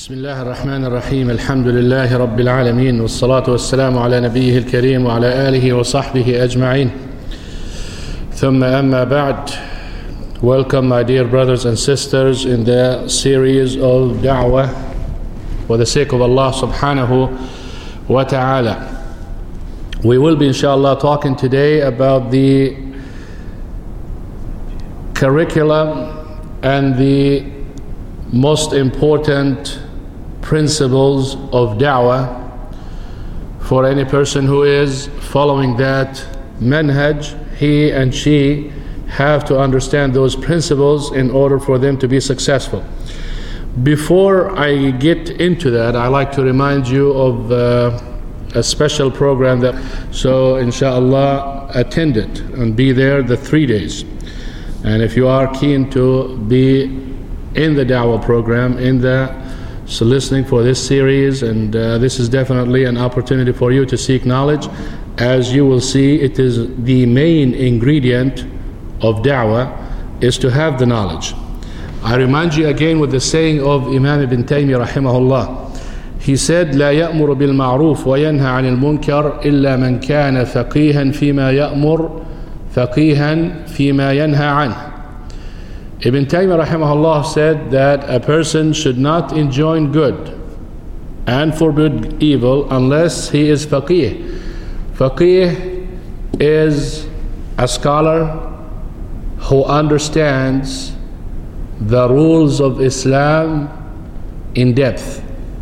بسم الله الرحمن الرحيم الحمد لله رب العالمين والصلاة والسلام على نبيه الكريم وعلى آله وصحبه أجمعين ثم أما بعد. Welcome my dear brothers and sisters in the series of da'wah for the sake of Allah subhanahu wa ta'ala. We will be inshallah talking today about the curriculum and the most important principles of da'wah for any person who is following that manhaj. He and she have to understand those principles in order for them to be successful. Before I get into that, I like to remind you of a special program so inshallah attend it and be there the 3 days. And if you are keen to be in the da'wah program, so listening for this series, and this is definitely an opportunity for you to seek knowledge. As you will see, it is the main ingredient of da'wah is to have the knowledge. I remind you again with the saying of Imam Ibn Taymiyyah rahimahullah. He said, لا يأمر بالمعروف وينهى عن المنكر إلا من كان فقيها فيما يأمر فقيها فيما ينهى عنه. Ibn Taymiyyah rahimahullah said that a person should not enjoin good and forbid evil unless he is faqih. Faqih is a scholar who understands the rules of Islam in depth.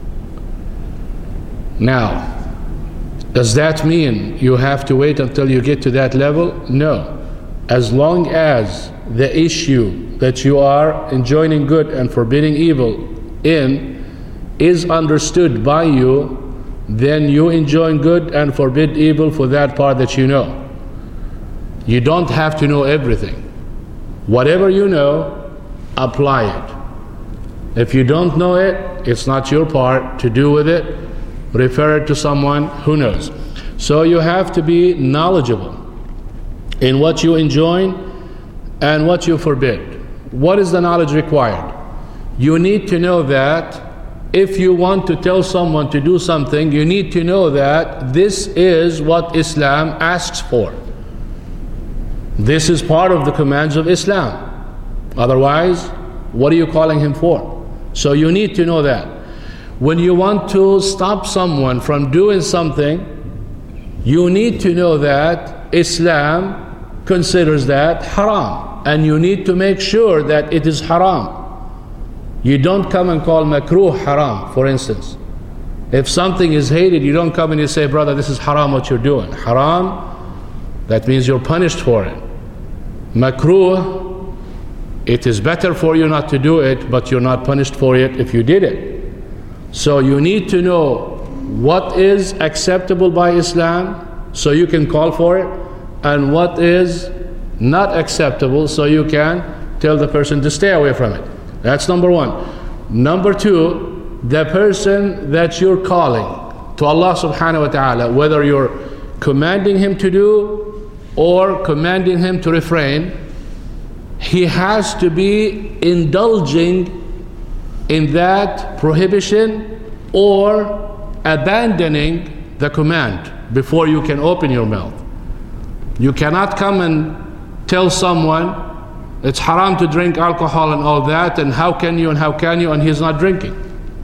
Now, does that mean you have to wait until you get to that level? No. As long as the issue that you are enjoining good and forbidding evil in is understood by you, then you enjoin good and forbid evil for that part that you know. You don't have to know everything. Whatever you know, apply it. If you don't know it, it's not your part to do with it. Refer it to someone who knows. So you have to be knowledgeable in what you enjoin and what you forbid. What is the knowledge required? You need to know that if you want to tell someone to do something, you need to know that this is what Islam asks for. This is part of the commands of Islam. Otherwise, what are you calling him for? So you need to know that. When you want to stop someone from doing something, you need to know that Islam considers that haram. And you need to make sure that it is haram. You don't come and call makruh haram, for instance. If something is hated, you don't come and you say, brother, this is haram what you're doing. Haram, that means you're punished for it. Makruh, it is better for you not to do it, but you're not punished for it if you did it. So you need to know what is acceptable by Islam so you can call for it, and what is not acceptable so you can tell the person to stay away from it. That's number one. Number two, the person that you're calling to Allah subhanahu wa ta'ala, whether you're commanding him to do or commanding him to refrain, he has to be indulging in that prohibition or abandoning the command before you can open your mouth. You cannot come and tell someone it's haram to drink alcohol and all that, and how can you, and he's not drinking.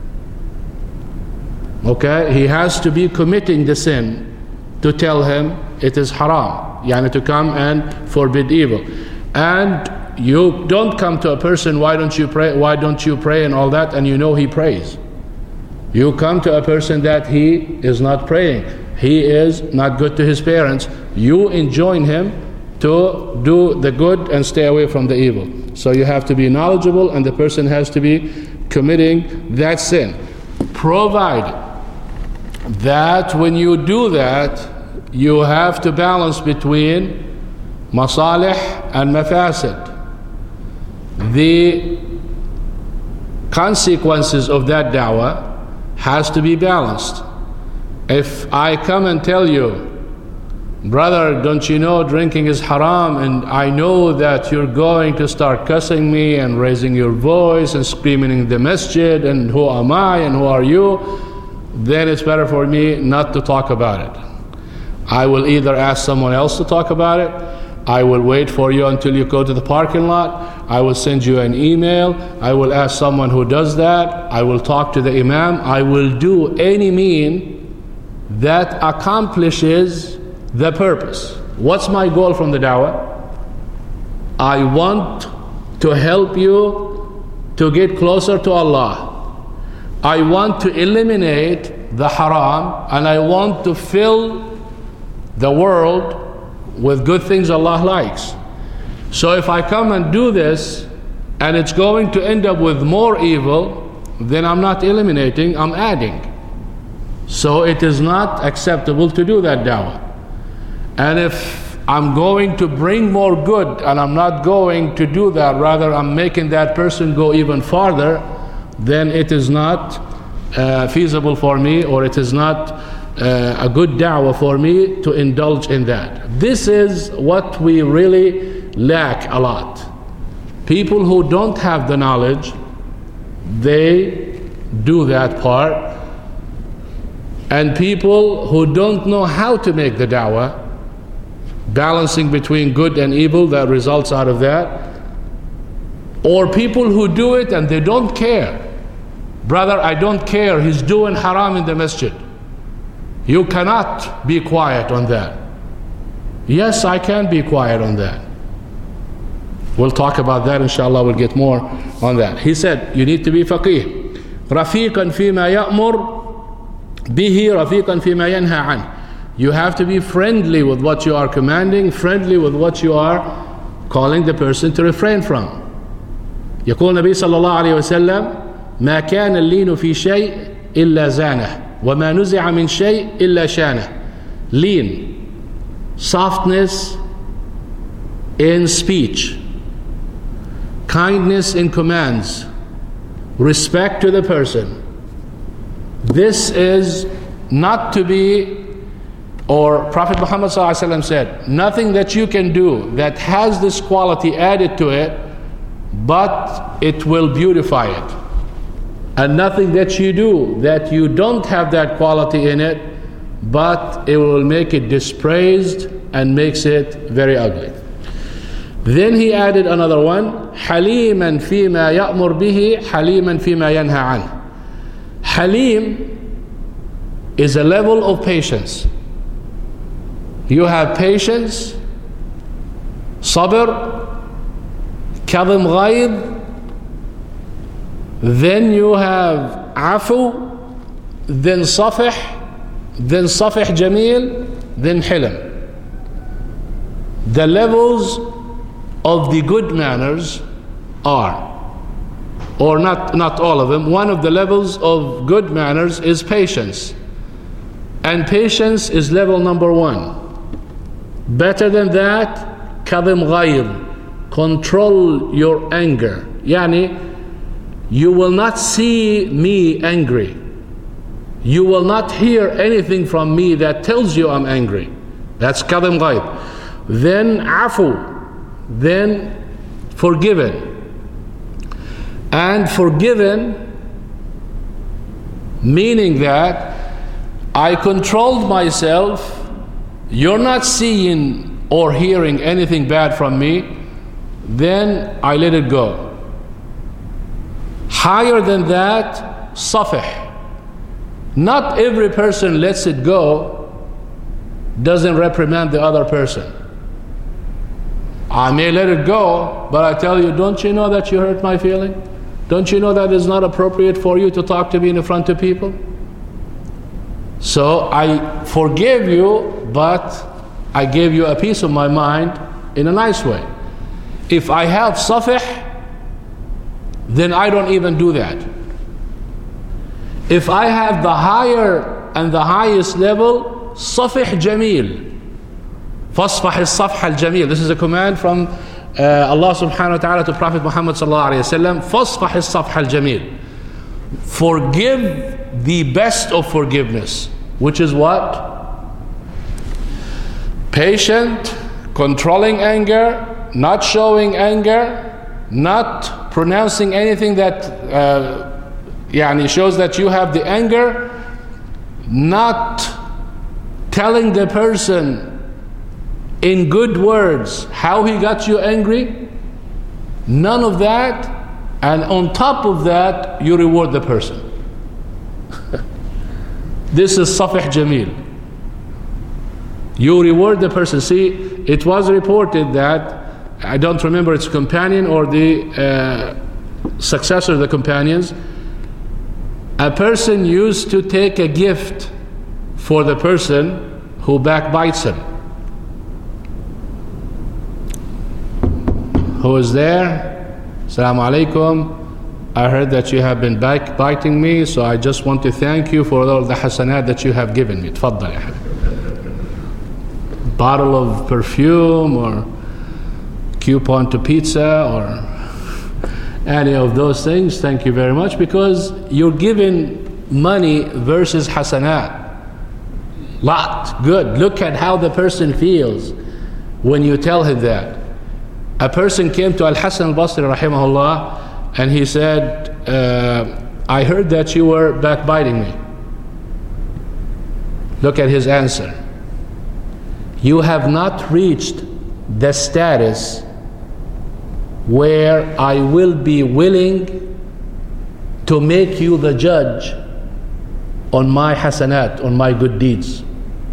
Okay, he has to be committing the sin to tell him it is haram, yani to come and forbid evil. And you don't come to a person, why don't you pray and all that, and you know he prays. You come to a person that he is not praying, he is not good to his parents, you enjoin him to do the good and stay away from the evil. So you have to be knowledgeable, and the person has to be committing that sin. Provided that when you do that, you have to balance between masalih and mafasid. The consequences of that da'wah has to be balanced. If I come and tell you brother, don't you know drinking is haram, and I know that you're going to start cussing me and raising your voice and screaming in the masjid, and who am I and who are you? Then it's better for me not to talk about it. I will either ask someone else to talk about it, I will wait for you until you go to the parking lot, I will send you an email, I will ask someone who does that, I will talk to the imam, I will do any mean that accomplishes the purpose. What's my goal from the da'wah? I want to help you to get closer to Allah. I want to eliminate the haram, and I want to fill the world with good things Allah likes. So if I come and do this and it's going to end up with more evil, then I'm not eliminating, I'm adding. So it is not acceptable to do that da'wah. And if I'm going to bring more good and I'm not going to do that, rather I'm making that person go even farther, then it is not feasible for me, or it is not a good da'wah for me to indulge in that. This is what we really lack a lot. People who don't have the knowledge, they do that part. And people who don't know how to make the da'wah, balancing between good and evil that results out of that, or people who do it and they don't care. Brother, I don't care, he's doing haram in the masjid. You cannot be quiet on that. Yes, I can be quiet on that. We'll talk about that, inshallah, we'll get more on that. He said, you need to be faqih. رفيقا فيما يأمر به رفيقا فيما ينهى عنه. You have to be friendly with what you are commanding, friendly with what you are calling the person to refrain from. يقول النبي صلى الله عليه وسلم ما كان اللين في شيء إلا زانه وما نزع من شيء إلا شانه. Lean, softness in speech, kindness in commands, respect to the person. This is not to be, or Prophet Muhammad ﷺ said, nothing that you can do that has this quality added to it, but it will beautify it. And nothing that you do that you don't have that quality in it, but it will make it dispraised and makes it very ugly. Then he added another one, حليما فيما يأمر به حليما فيما ينهى عنه. Halim is a level of patience. You have patience, sabr, kadhim ghaid, then you have afu, then safih jameel, then hilm. The levels of the good manners are, or not all of them, one of the levels of good manners is patience. And patience is level number one. Better than that, kadhim ghayr, control your anger. Yani, you will not see me angry. You will not hear anything from me that tells you I'm angry. That's kadhim ghayr. Then afu, then forgiven. And forgiven, meaning that I controlled myself, you're not seeing or hearing anything bad from me, then I let it go. Higher than that, safih. Not every person lets it go, doesn't reprimand the other person. I may let it go, but I tell you, don't you know that you hurt my feeling? Don't you know that it's not appropriate for you to talk to me in front of people? So I forgive you, but I gave you a piece of my mind in a nice way. If I have safih, then I don't even do that. If I have the higher and the highest level, safih jameel. فاصفح الصفح الجميل. This is a command from Allah subhanahu wa ta'ala to Prophet Muhammad sallallahu alayhi wa sallam. فاصفح الصفح الجميل. Forgive the best of forgiveness. Which is what? patient, controlling anger, not showing anger, not pronouncing anything that shows that you have the anger, not telling the person in good words how he got you angry, none of that, and on top of that you reward the person. This is Safih Jamil. You reward the person. See, it was reported that, I don't remember its companion or the successor of the companions, a person used to take a gift for the person who backbites him. Who is there? Assalamu alaikum. I heard that you have been backbiting me, so I just want to thank you for all the hasanat that you have given me. Tfaddal ya habib. Bottle of perfume or coupon to pizza or any of those things, thank you very much, because you're giving money versus hasanat. Lot, good. Look at how the person feels when you tell him that. A person came to Al-Hasan al-Basri rahimahullah and he said, I heard that you were backbiting me. Look at his answer. You have not reached the status where I will be willing to make you the judge on my hasanat, on my good deeds.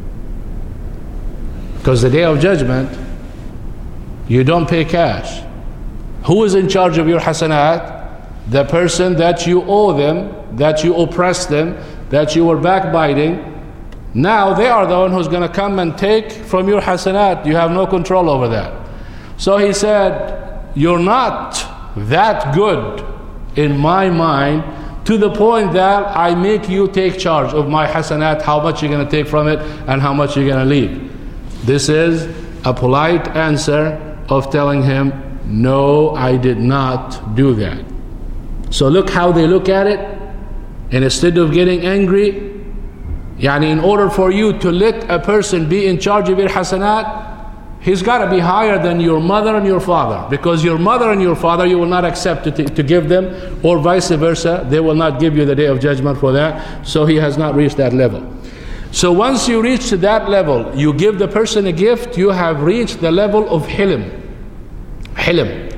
Because the day of judgment, you don't pay cash. Who is in charge of your hasanat? The person that you owe them, that you oppressed them, that you were backbiting. Now they are the one who's going to come and take from your hasanat. You have no control over that. So he said, you're not that good in my mind to the point that I make you take charge of my hasanat, how much you're going to take from it and how much you're going to leave. This is a polite answer of telling him, no, I did not do that. So look how they look at it. And instead of getting angry, in order for you to let a person be in charge of your hasanat, he's got to be higher than your mother and your father, because your mother and your father you will not accept to give them, or vice versa, they will not give you the day of judgment for that. So he has not reached that level. So once you reach to that level, you give the person a gift, you have reached the level of hilm. Hilm.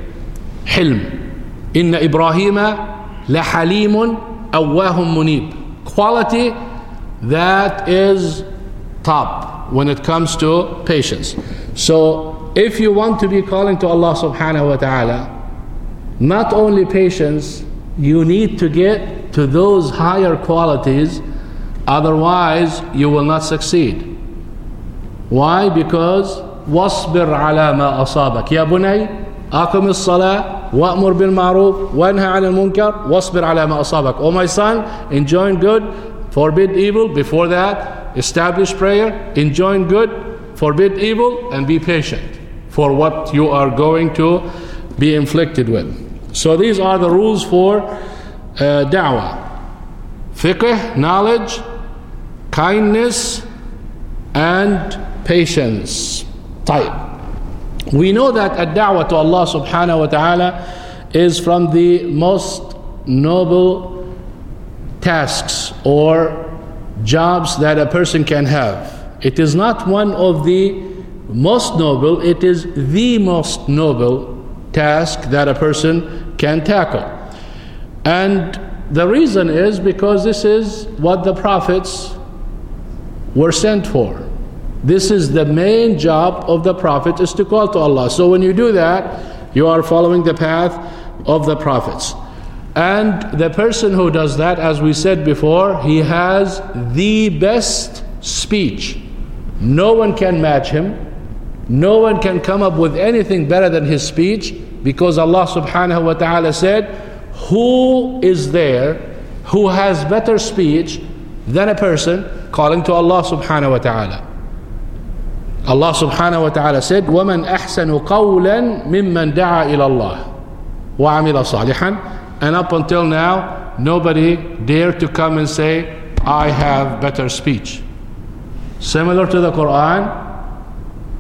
Inna Ibrahima la halimun awwahum munib. Quality that is top when it comes to patience. So if you want to be calling to Allah subhanahu wa ta'ala, not only patience, you need to get to those higher qualities, otherwise you will not succeed. Why? Because وَاصْبِرْ عَلَى مَا أَصَابَكَ يَا بُنَيَّ أَقِمِ الصَّلَاةَ وَأْمُرْ بِالْمَعْرُوفِ وَانْهَ عَنِ الْمُنْكَرِ وَاصْبِرْ عَلَى مَا أَصَابَكَ. Oh my son, enjoin good, forbid evil. Before that, establish prayer, enjoin good, forbid evil, and be patient for what you are going to be inflicted with. So these are the rules for da'wah. Fiqh, knowledge, kindness, and patience. Type. We know that ad-da'wah to Allah subhanahu wa ta'ala is from the most noble tasks or jobs that a person can have. It is not one of the most noble, it is the most noble task that a person can tackle. And the reason is because this is what the prophets were sent for. This is the main job of the prophet, is to call to Allah. So when you do that, you are following the path of the prophets. And the person who does that, as we said before, he has the best speech. No one can match him. No one can come up with anything better than his speech, because Allah subhanahu wa ta'ala said, who is there who has better speech than a person calling to Allah subhanahu wa ta'ala? Allah subhanahu wa ta'ala said, وَمَنْ أَحْسَنُ قَوْلًا مِمَّنْ دَعَا إِلَى اللَّهِ وَعَمِلَ صَالِحًا. And up until now, nobody dared to come and say, I have better speech. Similar to the Quran,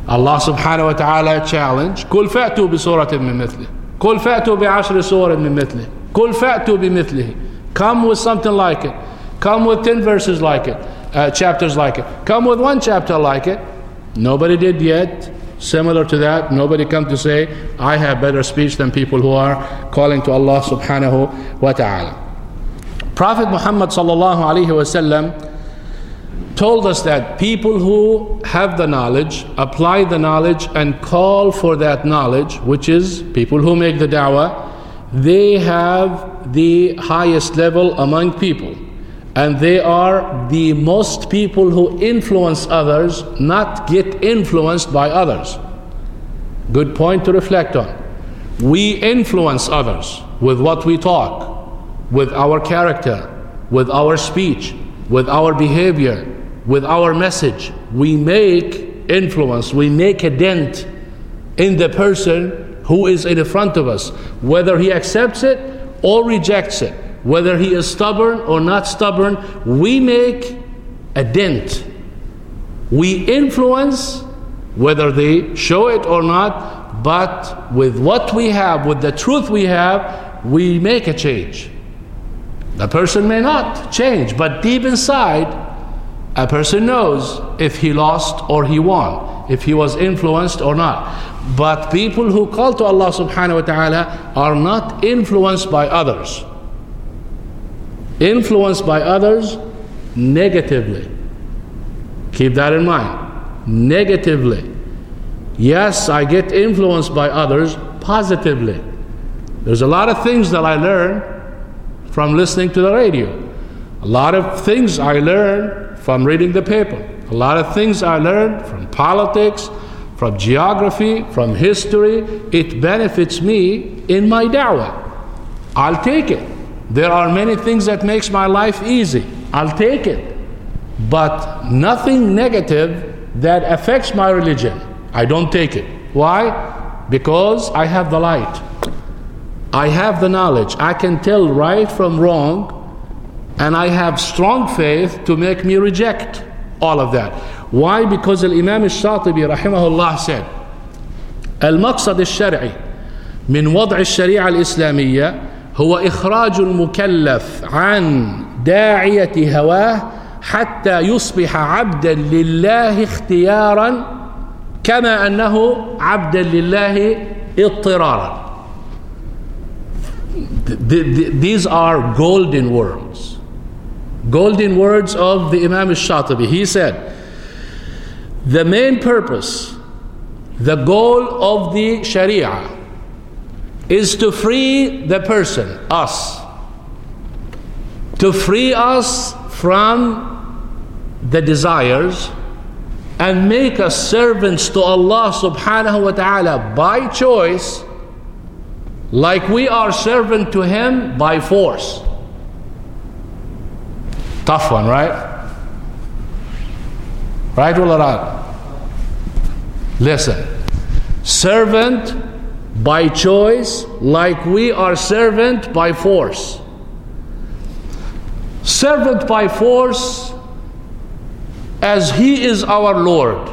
Allah subhanahu wa ta'ala challenge, قُلْ فَأْتُوا بِسُورَةٍ مِّن مِثْلِهِ قُلْ فَأْتُوا بِعَشْرِ سُورٍ مِّن مِثْلِهِ قُلْ فَأْتُوا بِمِثْلِهِ. Come with something like it. Come with 10 verses like it, chapters like it. Come with one chapter like it. Nobody did yet. Similar to that, nobody come to say, I have better speech than people who are calling to Allah subhanahu wa ta'ala. Prophet Muhammad sallallahu alayhi wa sallam told us that people who have the knowledge, apply the knowledge, and call for that knowledge, which is people who make the da'wah, they have the highest level among people. And they are the most people who influence others, not get influenced by others. Good point to reflect on. We influence others with what we talk, with our character, with our speech, with our behavior, with our message. We make influence, we make a dent in the person who is in front of us, whether he accepts it or rejects it. Whether he is stubborn or not stubborn, we make a dent. We influence, whether they show it or not, but with what we have, with the truth we have, we make a change. The person may not change, but deep inside, a person knows if he lost or he won, if he was influenced or not. But people who call to Allah subhanahu wa ta'ala are not influenced by others. Influenced by others negatively. Keep that in mind. Negatively. Yes, I get influenced by others positively. There's a lot of things that I learn from listening to the radio. A lot of things I learn from reading the paper. A lot of things I learn from politics, from geography, from history. It benefits me in my da'wah. I'll take it. There are many things that makes my life easy. I'll take it. But nothing negative that affects my religion, I don't take it. Why? Because I have the light. I have the knowledge. I can tell right from wrong, and I have strong faith to make me reject all of that. Why? Because Imam al-Shatibi rahimahullah said, المقصد الشرعي من وضع الشريعة الإسلامية هو إخراج المكلف عن داعية هواه حتى يصبح عبدا لله اختيارا كما أنه عبدا لله اضطرارا. These are golden words. Golden words of the Imam al-Shatibi. He said, the main purpose, the goal of the Sharia is to free the person, us. To free us from the desires and make us servants to Allah subhanahu wa ta'ala by choice, like we are servant to Him by force. Tough one, right? Right or not? Listen. Servant by choice, like we are servant by force. Servant by force as He is our Lord.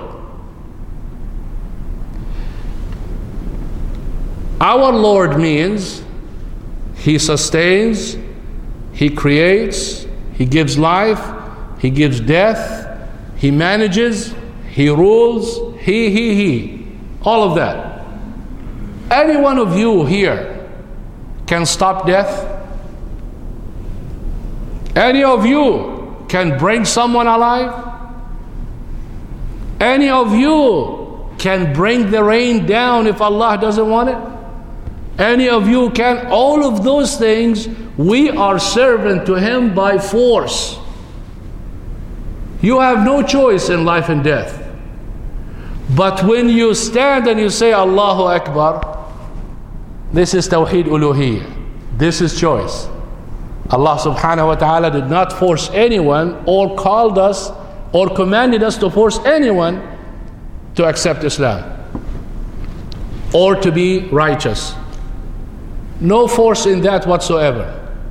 Our Lord means He sustains, He creates, He gives life, He gives death, He manages, He rules, He. All of that. Any one of you here can stop death? Any of you can bring someone alive? Any of you can bring the rain down if Allah doesn't want it? Any of you can? All of those things, we are servant to Him by force. You have no choice in life and death. But when you stand and you say Allahu Akbar, this is Tawheed Uluhiyyah. This is choice. Allah subhanahu wa ta'ala did not force anyone or called us or commanded us to force anyone to accept Islam or to be righteous. No force in that whatsoever.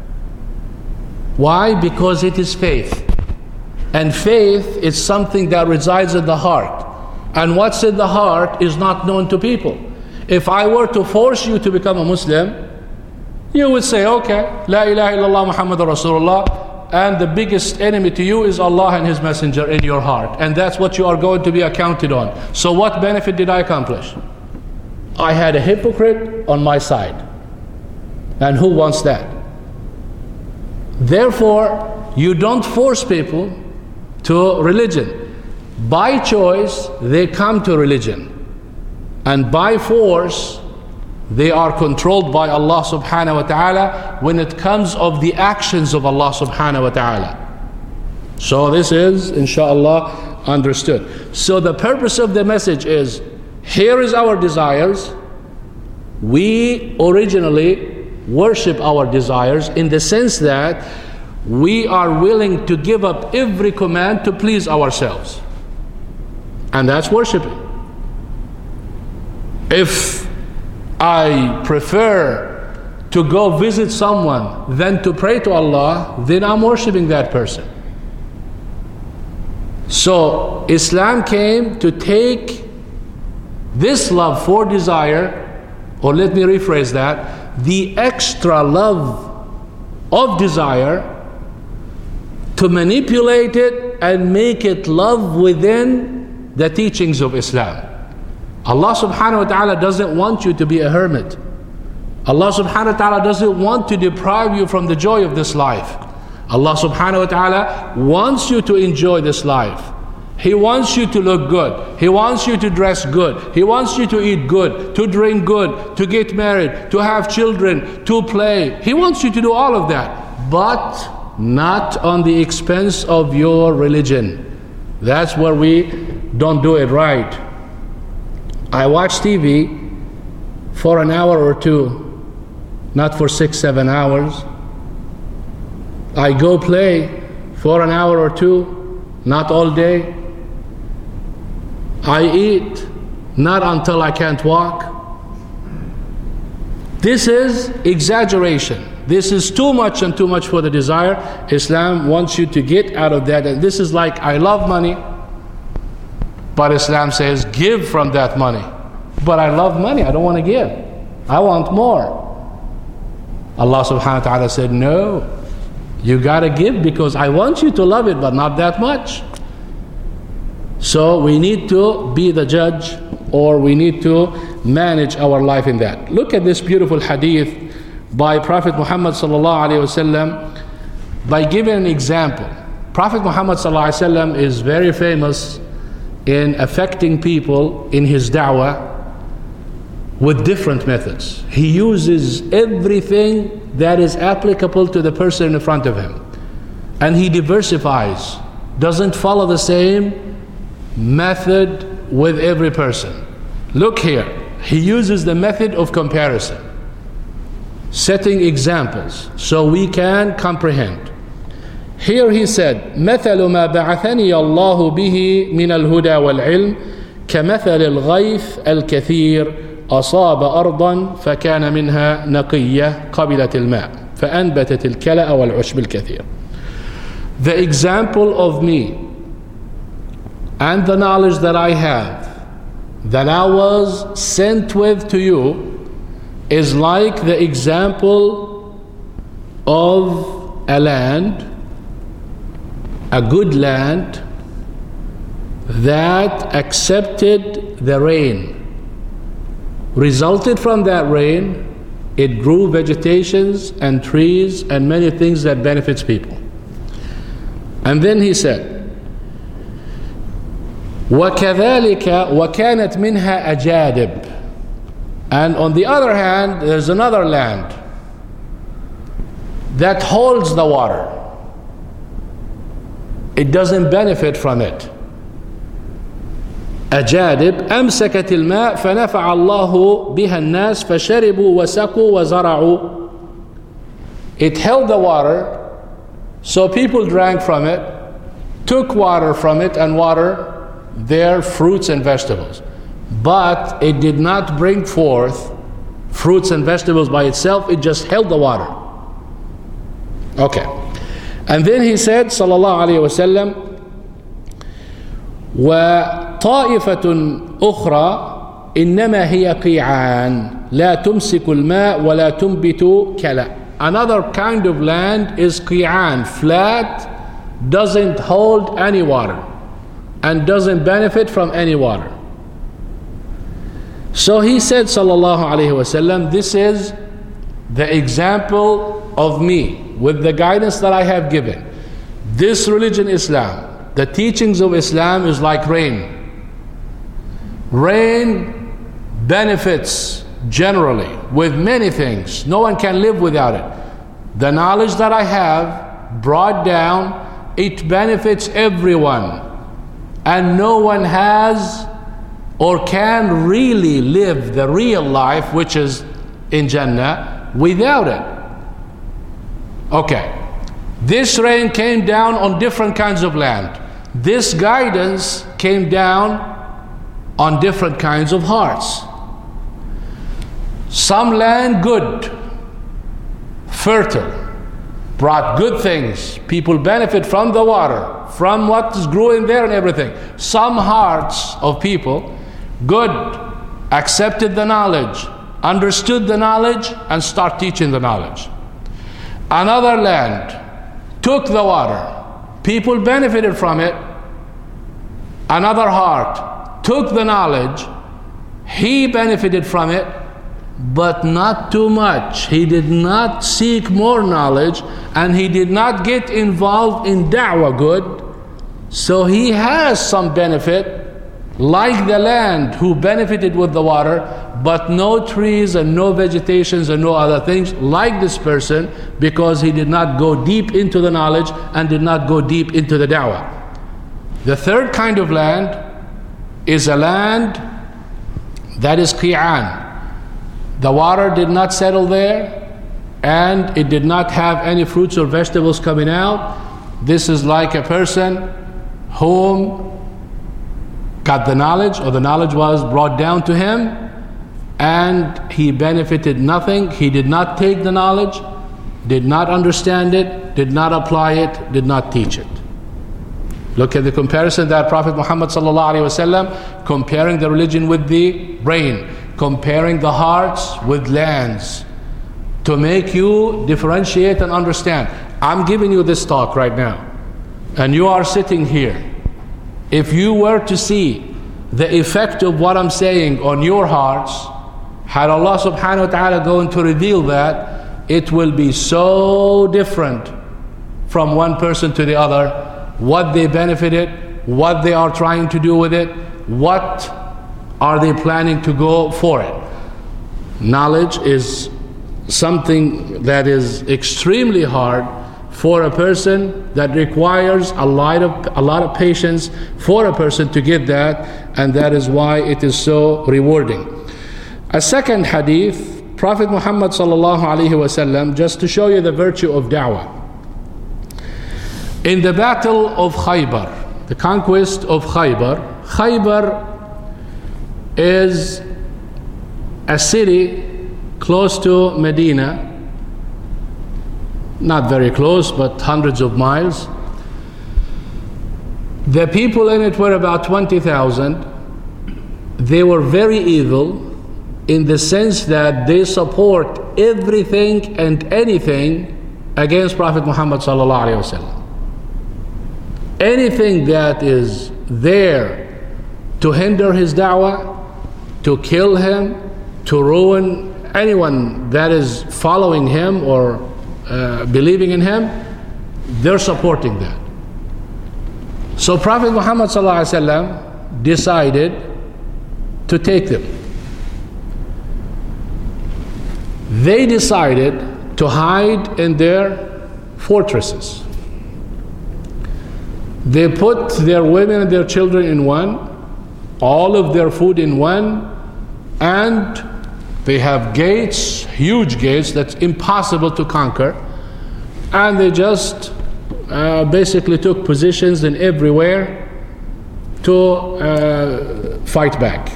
Why? Because it is faith. And faith is something that resides in the heart. And what's in the heart is not known to people. If I were to force you to become a Muslim, you would say, okay, La ilaha illallah Muhammadur Rasulullah, and the biggest enemy to you is Allah and His Messenger in your heart. And that's what you are going to be accounted on. So what benefit did I accomplish? I had a hypocrite on my side. And who wants that? Therefore, you don't force people to religion. By choice, they come to religion. And by force, they are controlled by Allah subhanahu wa ta'ala when it comes of the actions of Allah subhanahu wa ta'ala. So this is, inshallah, understood. So the purpose of the message is, here is our desires. We originally worship our desires in the sense that we are willing to give up every command to please ourselves. And that's worshiping. If I prefer to go visit someone than to pray to Allah, then I'm worshiping that person. So Islam came to take this love for desire, or let me rephrase that, the extra love of desire, to manipulate it and make it love within the teachings of Islam. Allah subhanahu wa ta'ala doesn't want you to be a hermit. Allah subhanahu wa ta'ala doesn't want to deprive you from the joy of this life. Allah subhanahu wa ta'ala wants you to enjoy this life. He wants you to look good. He wants you to dress good. He wants you to eat good, to drink good, to get married, to have children, to play. He wants you to do all of that, but not on the expense of your religion. That's where we don't do it right. I watch TV for an hour or two, not for 6-7 hours. I go play for an hour or two, not all day. I eat not until I can't walk. This is exaggeration. This is too much and too much for the desire. Islam wants you to get out of that. And this is like, I love money, but Islam says, give from that money. But I love money, I don't want to give. I want more. Allah subhanahu wa ta'ala said, no, you got to give because I want you to love it, but not that much. So we need to be the judge, or we need to manage our life in that. Look at this beautiful hadith by Prophet Muhammad sallallahu alaihi wasallam, by giving an example. Prophet Muhammad sallallahu alaihi wasallam is very famous in affecting people in his da'wah with different methods. He uses everything that is applicable to the person in front of him, and he diversifies, doesn't follow the same method with every person. Look here, he uses the method of comparison, setting examples so we can comprehend. Here he said, مثل ما بعثني الله به من الهدى والعلم كمثل الغيث الكثير أصاب أرضا فكان منها نقية قبلت الماء فأنبتت الكلأ والعشب الكثير. The example of me and the knowledge that I have, that I was sent with to you, is like the example of a land, a good land that accepted the rain. Resulted from that rain, it grew vegetations and trees and many things that benefits people. And then he said, وَكَذَلِكَ وَكَانَتْ مِنْهَا أَجَادِبْ. And on the other hand, there's another land that holds the water. It doesn't benefit from it. أجادب أمسكت الماء فنفع الله بها الناس فشربوا وسقوا وزرعوا. It held the water, so people drank from it, took water from it and water their fruits and vegetables. But it did not bring forth fruits and vegetables by itself, it just held the water. Okay. And then he said, sallallahu alayhi wa sallam, طائفة أخرى إنما هي قيعان لا تمسك الماء ولا تنبت كلا. Another kind of land is قيعان, flat, doesn't hold any water and doesn't benefit from any water. So he said, sallallahu alayhi wasallam, this is the example of me with the guidance that I have given. This religion, Islam, the teachings of Islam is like rain. Rain benefits generally with many things. No one can live without it. The knowledge that I have brought down, it benefits everyone. And no one has or can really live the real life, which is in Jannah, without it. Okay. This rain came down on different kinds of land. This guidance came down on different kinds of hearts. Some land good, fertile, brought good things. People benefit from the water, from what is growing there and everything. Some hearts of people, good, accepted the knowledge, understood the knowledge, and start teaching the knowledge. Another land took the water, people benefited from it. Another heart took the knowledge, he benefited from it, but not too much. He did not seek more knowledge, and he did not get involved in da'wah good. So he has some benefit, like the land who benefited with the water, but no trees and no vegetations and no other things like this person, because he did not go deep into the knowledge and did not go deep into the da'wah. The third kind of land is a land that is qi'an. The water did not settle there, and it did not have any fruits or vegetables coming out. This is like a person whom got the knowledge, or the knowledge was brought down to him, and he benefited nothing. He did not take the knowledge, did not understand it, did not apply it, did not teach it. Look at the comparison that Prophet Muhammad sallallahu alaihi wasallam, comparing the religion with the rain, comparing the hearts with lands, to make you differentiate and understand. I'm giving you this talk right now, and you are sitting here. If you were to see the effect of what I'm saying on your hearts, had Allah subhanahu wa ta'ala going to reveal that, it will be so different from one person to the other, what they benefited, what they are trying to do with it, what are they planning to go for it. Knowledge is something that is extremely hard for a person, that requires a lot of patience for a person to get that, and that is why it is so rewarding. A second hadith, Prophet Muhammad sallallahu alaihi wasallam, just to show you the virtue of da'wah. In the battle of Khaybar, the conquest of Khaybar, Khaybar is a city close to Medina, not very close, but hundreds of miles. The people in it were about 20,000. They were very evil in the sense that they support everything and anything against Prophet Muhammad sallallahu alaihi wasallam. Anything that is there to hinder his da'wah, to kill him, to ruin anyone that is following him or believing in him, they're supporting that. So Prophet Muhammad ﷺ decided to take them. They decided to hide in their fortresses. They put their women and their children in one, all of their food in one, and they have gates, huge gates that's impossible to conquer, and they just basically took positions in everywhere to fight back.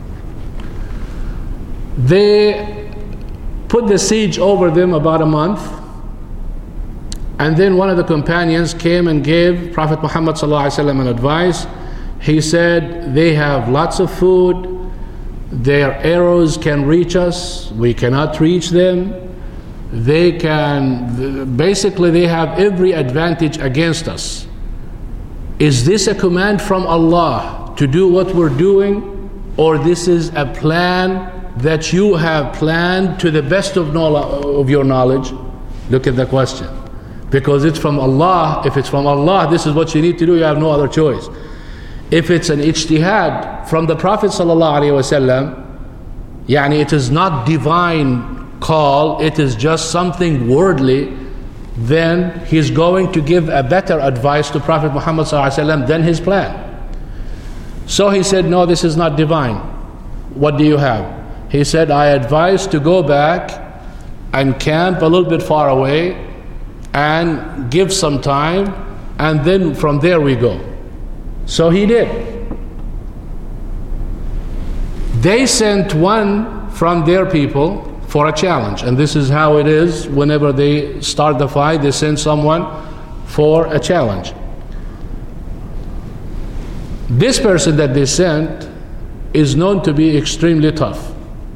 They put the siege over them about a month, and then one of the companions came and gave Prophet Muhammad ﷺ an advice. He said, they have lots of food, their arrows can reach us, we cannot reach them. They can, basically they have every advantage against us. Is this a command from Allah to do what we're doing, or this is a plan that you have planned to the best of your knowledge? Look at the question. Because it's from Allah. If it's from Allah, this is what you need to do, you have no other choice. If it's an ijtihad from the Prophet ﷺ, yani it is not divine call, it is just something worldly, then he's going to give a better advice to Prophet Muhammad ﷺ than his plan. So he said, no, this is not divine. What do you have? He said, I advise to go back and camp a little bit far away and give some time, and then from there we go. So he did. They sent one from their people for a challenge, and this is how it is whenever they start the fight, they send someone for a challenge. This person that they sent is known to be extremely tough.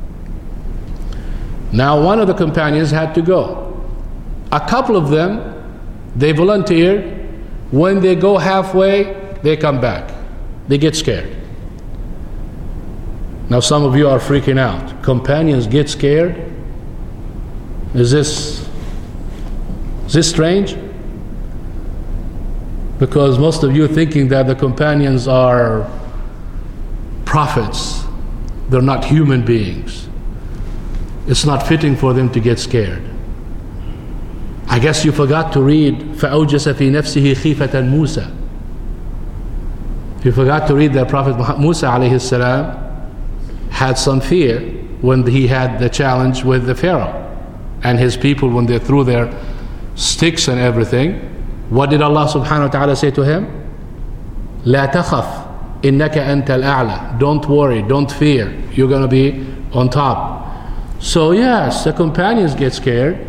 Now one of the companions had to go. A couple of them, they volunteered. When they go halfway, they come back. They get scared. Now some of you are freaking out. Companions get scared? Is this strange? Because most of you are thinking that the companions are prophets. They're not human beings. It's not fitting for them to get scared. I guess you forgot to read فَأَوْجَسَ فِي نَفْسِهِ خِيفَةً مُوسَى. You forgot to read that Prophet Musa alayhi salam had some fear when he had the challenge with the Pharaoh and his people when they threw their sticks and everything. What did Allah subhanahu wa ta'ala say to him? لَا تَخَفْ إِنَّكَ أَنْتَ الْأَعْلَى. Don't worry, don't fear, you're going to be on top. So yes, the companions get scared,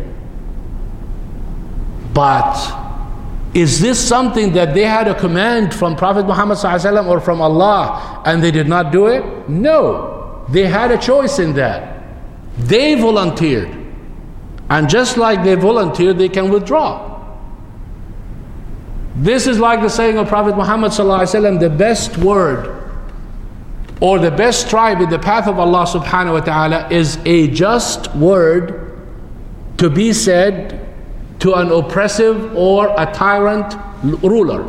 but is this something that they had a command from Prophet Muhammad ﷺ or from Allah and they did not do it? No, they had a choice in that. They volunteered, and just like they volunteered, they can withdraw. This is like the saying of Prophet Muhammad ﷺ, the best word or the best tribe in the path of Allah subhanahu wa ta'ala is a just word to be said to an oppressive or a tyrant ruler.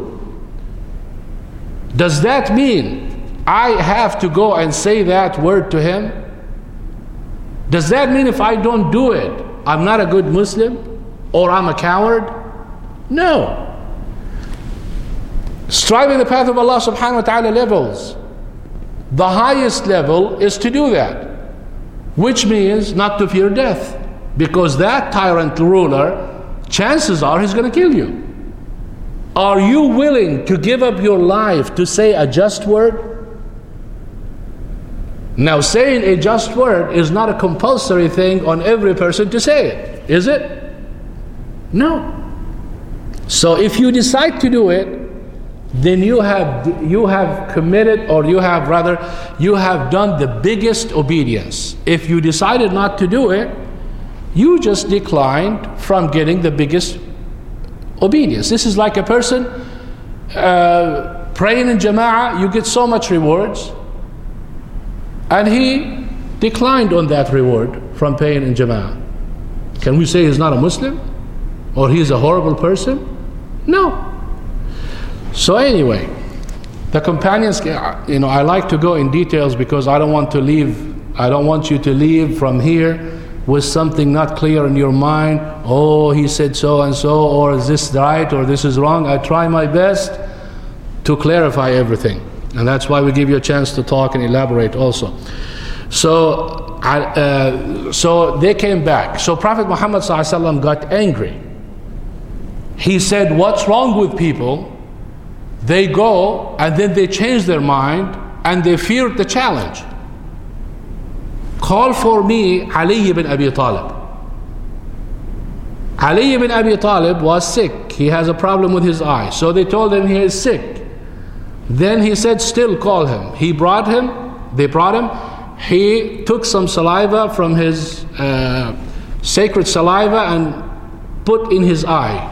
Does that mean I have to go and say that word to him? Does that mean if I don't do it, I'm not a good Muslim or I'm a coward? No. Striving the path of Allah subhanahu wa ta'ala levels. The highest level is to do that, which means not to fear death, because that tyrant ruler, chances are he's going to kill you. Are you willing to give up your life to say a just word? Now, saying a just word is not a compulsory thing on every person to say it, is it? No. So if you decide to do it, then you have committed, or you have done the biggest obedience. If you decided not to do it, you just declined from getting the biggest obedience. This is like a person praying in Jama'ah, you get so much rewards, and he declined on that reward from praying in Jama'ah. Can we say he's not a Muslim? Or he's a horrible person? No. So anyway, the companions, I like to go in details because I don't want you to leave from here with something not clear in your mind. Oh, he said so and so, or is this right, or this is wrong. I try my best to clarify everything, and that's why we give you a chance to talk and elaborate also. So they came back. So Prophet Muhammad ﷺ got angry. He said, what's wrong with people? They go and then they change their mind and they feared the challenge. Call for me Ali ibn Abi Talib. Ali ibn Abi Talib was sick. He has a problem with his eye. So they told him he is sick. Then he said, still call him. They brought him. He took some saliva from his sacred saliva and put in his eye.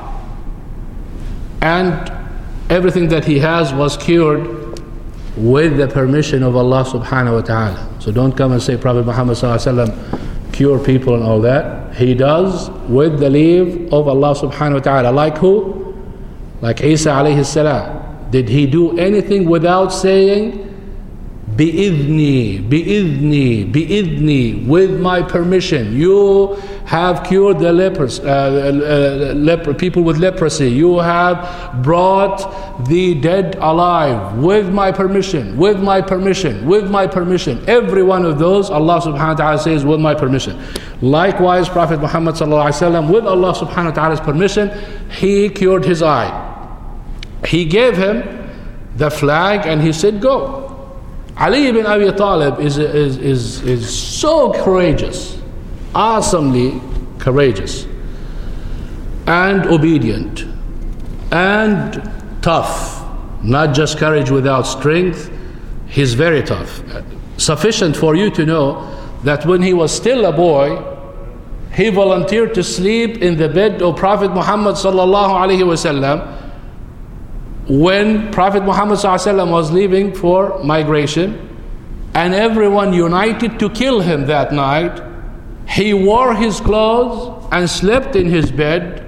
And everything that he has was cured with the permission of Allah subhanahu wa ta'ala. So don't come and say Prophet Muhammad sallallahu alaihi wasallam cure people and all that. He does with the leave of Allah subhanahu wa ta'ala. Like who? Like Isa alayhi salam. Did he do anything without saying bi'idhni, bi'idhni, bi'idhni, with my permission? You have cured the lepers, people with leprosy. You have brought the dead alive with my permission, with my permission, with my permission. Every one of those, Allah subhanahu wa ta'ala says, with my permission. Likewise, Prophet Muhammad sallallahu alaihi wasallam, with Allah subhanahu wa ta'ala's permission, he cured his eye. He gave him the flag and he said, go. Ali ibn Abi Talib is so courageous, awesomely courageous, and obedient, and tough. Not just courage without strength, he's very tough. Sufficient for you to know that when he was still a boy, he volunteered to sleep in the bed of Prophet Muhammad sallallahu alaihi wasallam. When Prophet Muhammad ﷺ was leaving for migration and everyone united to kill him that night, he wore his clothes and slept in his bed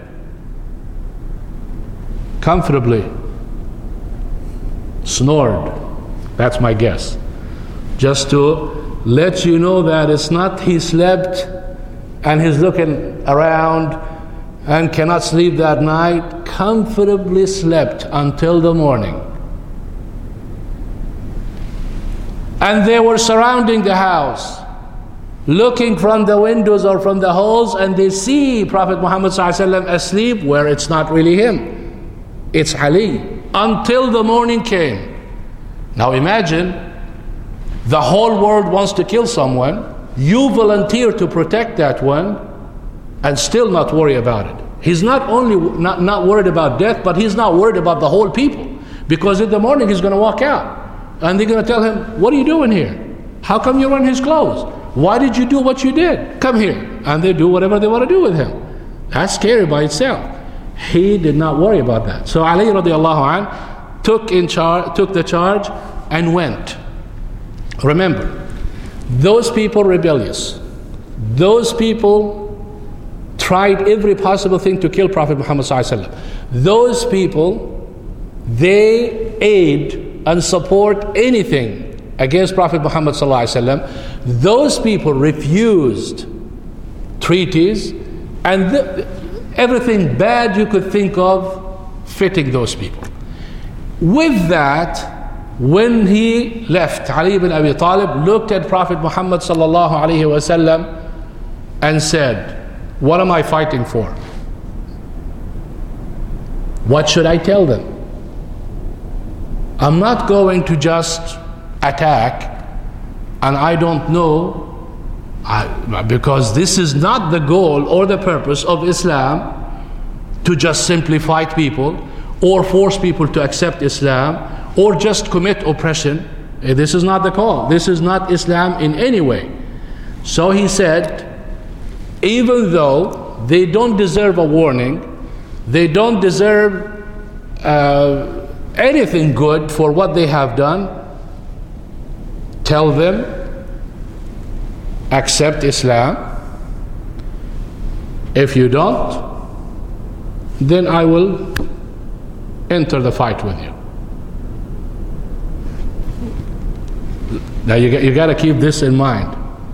comfortably, snored. That's my guess. Just to let you know that it's not he slept and he's looking around and cannot sleep that night. Comfortably slept until the morning. And they were surrounding the house, looking from the windows or from the holes, and they see Prophet Muhammad ﷺ asleep where it's not really him. It's Ali. Until the morning came. Now imagine, the whole world wants to kill someone. You volunteer to protect that one and still not worry about it. He's not only not worried about death, but he's not worried about the whole people. Because in the morning he's going to walk out. And they're going to tell him, what are you doing here? How come you're in his clothes? Why did you do what you did? Come here. And they do whatever they want to do with him. That's scary by itself. He did not worry about that. So Ali radiallahu anh took the charge and went. Remember, those people rebellious. Those people tried every possible thing to kill Prophet Muhammad ﷺ. Those people, they aid and support anything against Prophet Muhammad ﷺ. Those people refused treaties and everything bad you could think of fitting those people. With that, when he left, Ali ibn Abi Talib looked at Prophet Muhammad ﷺ and said, what am I fighting for? What should I tell them? I'm not going to just attack, and I don't know, because this is not the goal or the purpose of Islam, to just simply fight people or force people to accept Islam or just commit oppression. This is not the call. This is not Islam in any way. So he said, even though they don't deserve a warning, they don't deserve anything good for what they have done, tell them, accept Islam. If you don't, then I will enter the fight with you. Now you got to keep this in mind.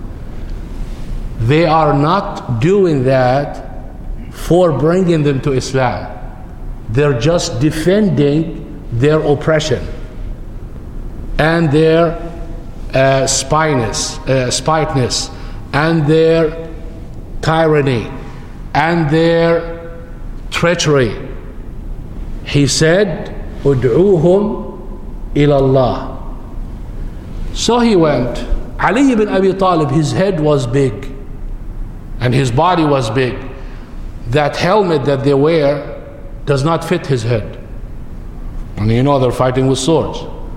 They are not doing that for bringing them to Islam. They're just defending their oppression and their spiteness and their tyranny and their treachery. He said, "Ud'uhum ila Allah." So he went. Ali ibn Abi Talib, his head was big and his body was big. That helmet that they wear does not fit his head. And you know they're fighting with swords.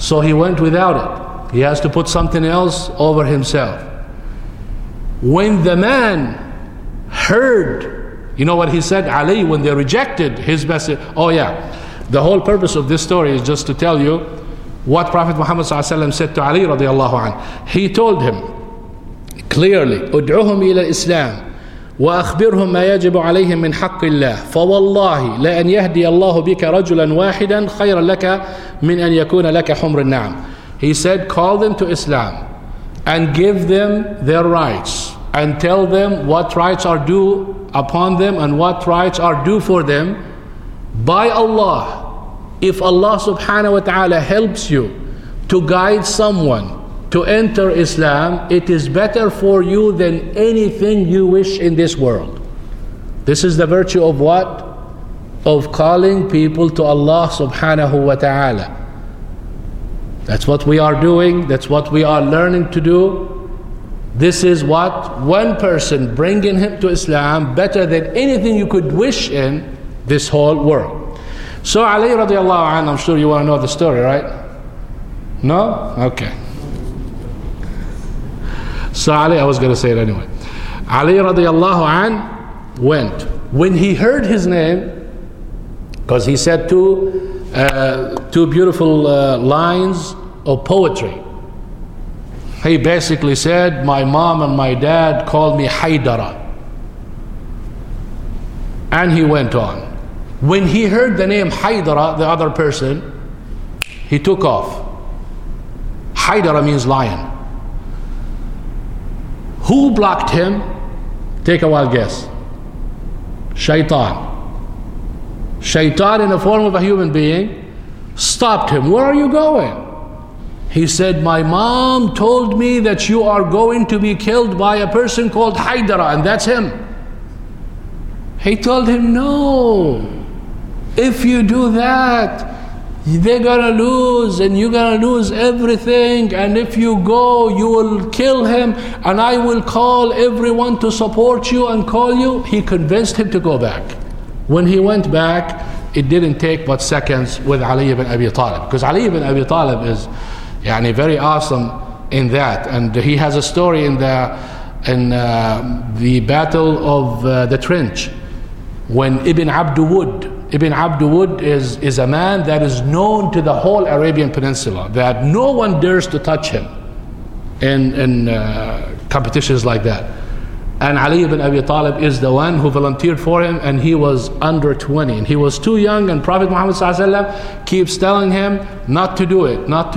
So he went without it. He has to put something else over himself. When the man heard, you know what he said, Ali, when they rejected his message? Oh yeah, the whole purpose of this story is just to tell you what Prophet Muhammad ﷺ said to Ali radiallahu anh. He told him clearly, ادعوهم إلى الإسلام وأخبرهم ما يجب عليهم من حق الله فوالله لأن يهدي الله بك رجلا واحدا خيرا لك من أن يكون لك حمر النعم. He said, call them to Islam and give them their rights and tell them what rights are due upon them and what rights are due for them by Allah. If Allah subhanahu wa ta'ala helps you to guide someone to enter Islam, it is better for you than anything you wish in this world. This is the virtue of what? Of calling people to Allah subhanahu wa ta'ala. That's what we are doing. That's what we are learning to do. This is what one person bringing him to Islam better than anything you could wish in this whole world. So Ali radiallahu anhu, I'm sure you want to know the story, right? No? Okay. So Ali, I was going to say it anyway. Ali radiallahu anh went. When he heard his name, because he said two beautiful lines of poetry. He basically said, my mom and my dad called me Haydara. And he went on. When he heard the name Haydara, the other person, he took off. Haydara means lion. Who blocked him? Take a wild guess. Shaitan. Shaitan in the form of a human being stopped him. Where are you going? He said, my mom told me that you are going to be killed by a person called Haydara, and that's him. He told him, no. If you do that, they're gonna lose and you're gonna lose everything, and if you go you will kill him and I will call everyone to support you and call you. He convinced him to go back. When he went back, it didn't take but seconds with Ali ibn Abi Talib, because Ali ibn Abi Talib is very awesome in that, and he has a story in the battle of the trench when Ibn Abdul-Wud is a man that is known to the whole Arabian Peninsula, that no one dares to touch him in competitions like that. And Ali ibn Abi Talib is the one who volunteered for him, and he was under 20 and he was too young, and Prophet Muhammad ﷺ keeps telling him not to do it, not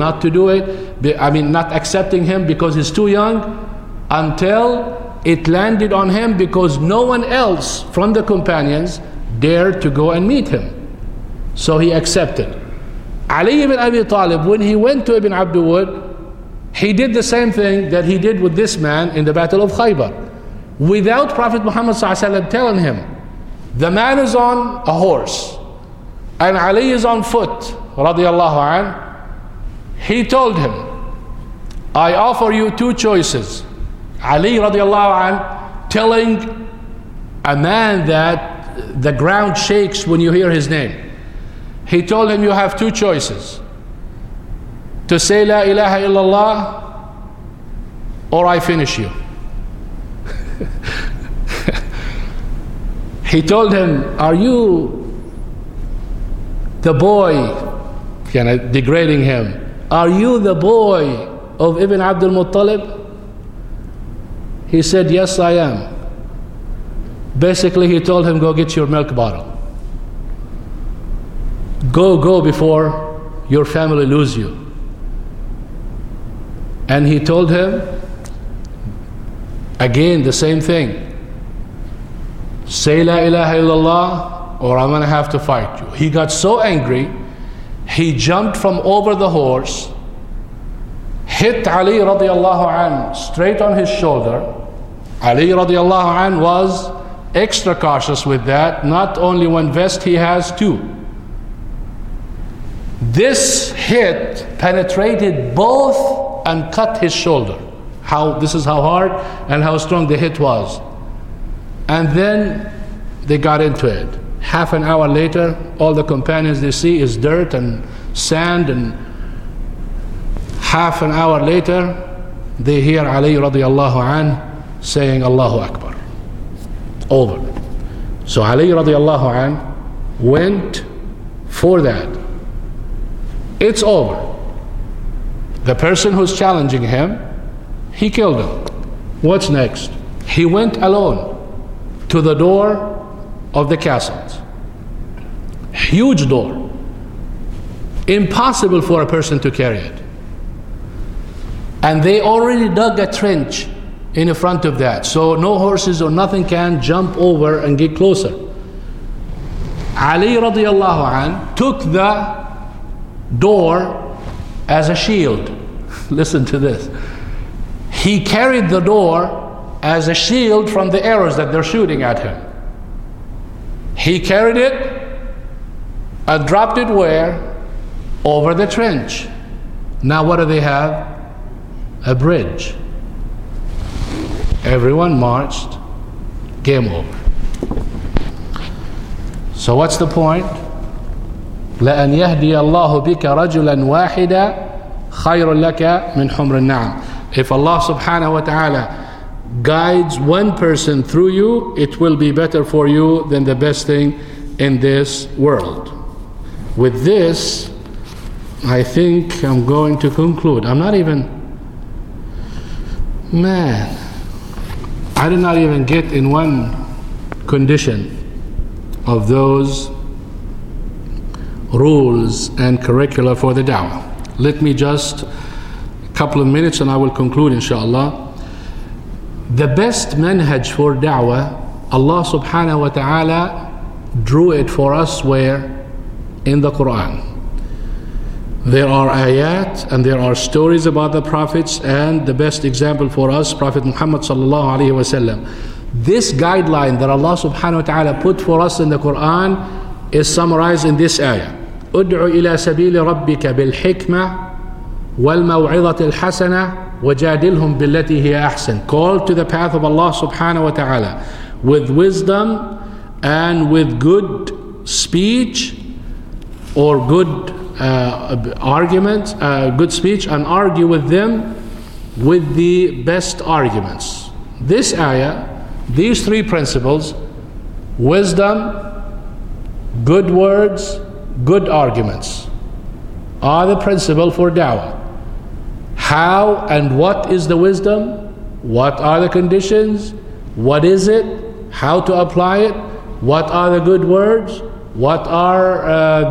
accepting him because he's too young, until it landed on him because no one else from the companions dared to go and meet him. So he accepted. Ali ibn Abi Talib, when he went to Ibn Abdul-Wud, he did the same thing that he did with this man in the Battle of Khaybar. Without Prophet Muhammad ﷺ telling him, the man is on a horse and Ali is on foot, radiallahu anh, he told him, I offer you two choices. Ali radiallahu anh telling a man that the ground shakes when you hear his name. He told him, you have two choices. To say La ilaha illallah, or I finish you. He told him, are you the boy, degrading him, are you the boy of Ibn Abdul Muttalib? He said, yes, I am. Basically, he told him, go get your milk bottle. Go before your family lose you. And he told him, again, the same thing. Say La ilaha illallah, or I'm going to have to fight you. He got so angry, he jumped from over the horse, hit Ali radiallahu anh straight on his shoulder. Ali radiallahu anh was extra cautious with that, not only one vest, he has two. This hit penetrated both and cut his shoulder. This is how hard and how strong the hit was. And then they got into it. Half an hour later, all the companions they see is dirt and sand, and Half an hour later, they hear Ali radiallahu anh saying Allahu Akbar. Over. So Ali radiallahu anh went for that. It's over. The person who's challenging him, he killed him. What's next? He went alone to the door of the castles. Huge door. Impossible for a person to carry it. And they already dug a trench in front of that, so no horses or nothing can jump over and get closer. Ali radiallahu anh took the door as a shield. Listen to this. He carried the door as a shield from the arrows that they're shooting at him. He carried it and dropped it where? Over the trench. Now what do they have? A bridge. Everyone marched. Game over. So what's the point? لأن يهدي الله بك رجلا واحدا خير لك من حمر النعم. If Allah subhanahu wa ta'ala guides one person through you, it will be better for you than the best thing in this world. With this, I think I'm going to conclude. I did not even get in one condition of those rules and curricula for the da'wah. Let me just a couple of minutes and I will conclude inshallah. The best manhaj for da'wah, Allah subhanahu wa ta'ala drew it for us where? In the Quran. There are ayat and there are stories about the prophets, and the best example for us, Prophet Muhammad sallallahu alaihi wasallam. This guideline that Allah subhanahu wa ta'ala put for us in the Quran is summarized in this ayah. ادع إلى سبيل ربك بالحكمة والموعظة الحسنة وجادلهم بالتي هي أحسن. Call to the path of Allah subhanahu wa ta'ala with wisdom and with good speech or good argument, good speech, and argue with them with the best arguments. This ayah, these three principles, wisdom, good words, good arguments, are the principle for da'wah. How and what is the wisdom? What are the conditions? What is it? How to apply it? What are the good words? What are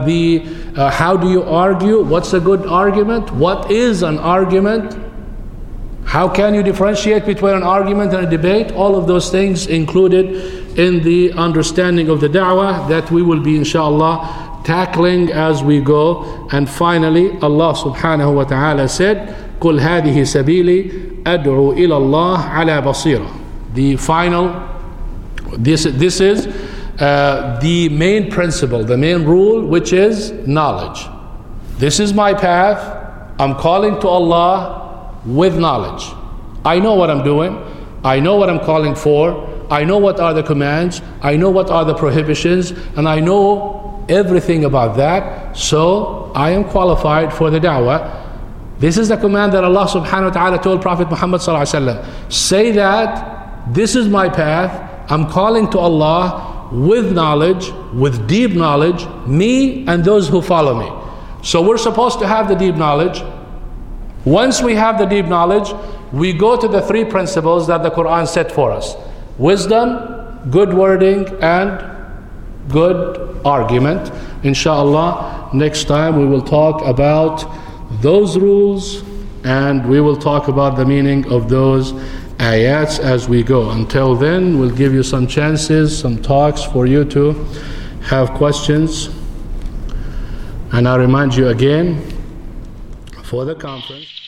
how do you argue? What's a good argument? What is an argument? How can you differentiate between an argument and a debate? All of those things included in the understanding of the da'wah that we will be inshallah tackling as we go. And finally, Allah subhanahu wa ta'ala said, قُلْ هَذِهِ سَبِيلِي أَدْعُو إِلَى اللَّهِ عَلَى بَصِيرَةٍ. The final, this is the main principle, the main rule, which is knowledge. This is my path. I'm calling to Allah with knowledge. I know what I'm doing. I know what I'm calling for. I know what are the commands. I know what are the prohibitions. And I know everything about that. So I am qualified for the da'wah. This is the command that Allah subhanahu wa ta'ala told Prophet Muhammad sallallahu alaihi wasallam. Say that this is my path. I'm calling to Allah with knowledge, with deep knowledge, me and those who follow me. So we're supposed to have the deep knowledge. Once we have the deep knowledge, we go to the three principles that the Quran set for us. Wisdom, good wording, and good argument. Inshallah, next time we will talk about those rules and we will talk about the meaning of those ayats as we go. Until then, we'll give you some chances, some talks for you to have questions. And I remind you again, for the conference.